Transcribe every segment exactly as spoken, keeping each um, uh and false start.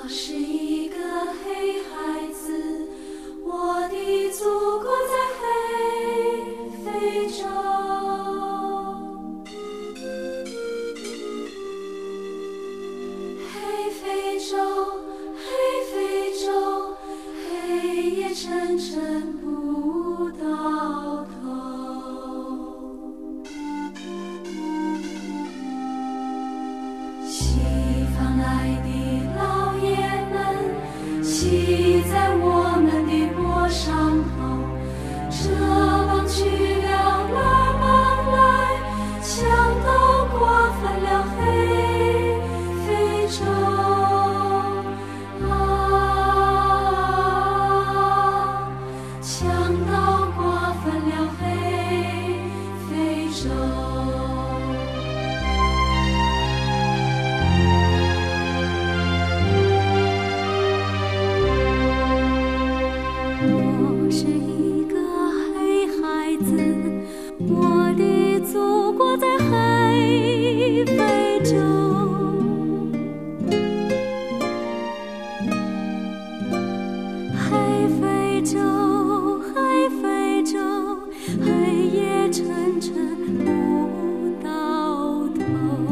是一个黑孩子，我的祖国在黑非洲。黑非洲，黑非洲，黑夜沉沉不到头。西方来的老爷们，骑在我们的脖上头，这帮去了那帮来，强盗瓜分了黑非洲啊，强盗瓜分了黑非洲。我是一个黑孩子，我的祖国在黑非洲。黑非洲，黑非洲，黑夜沉沉不到头。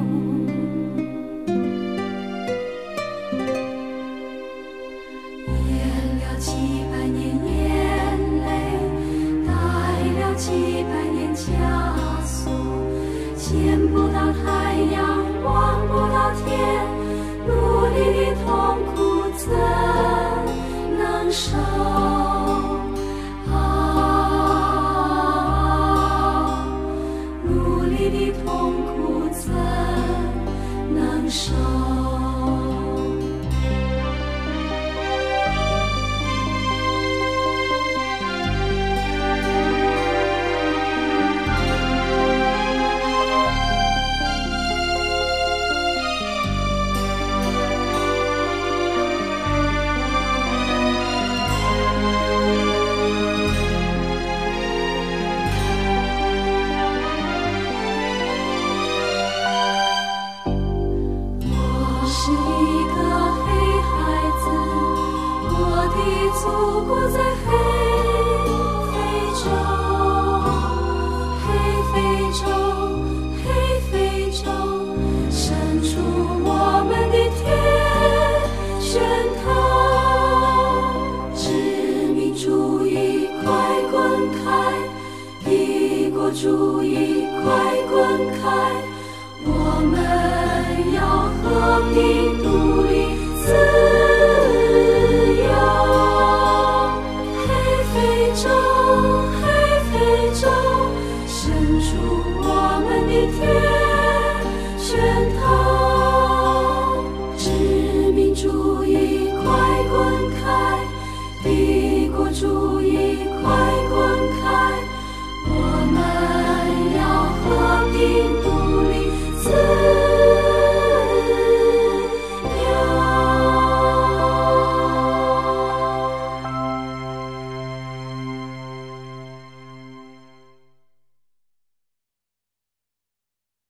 咽了几百年眼泪，带了几百年枷锁，见不到太阳，望不到天，努力的痛苦怎能受啊？努力的痛苦怎能受？我是一个黑孩子，我的祖国在黑非洲。黑非洲，黑非洲，伸出我们的铁拳头。殖民主义快滚开，帝国主义快滚开，我们要和平独立自由。黑非洲，黑非洲，伸出我们的铁拳头。殖民主义快滚开，帝国主义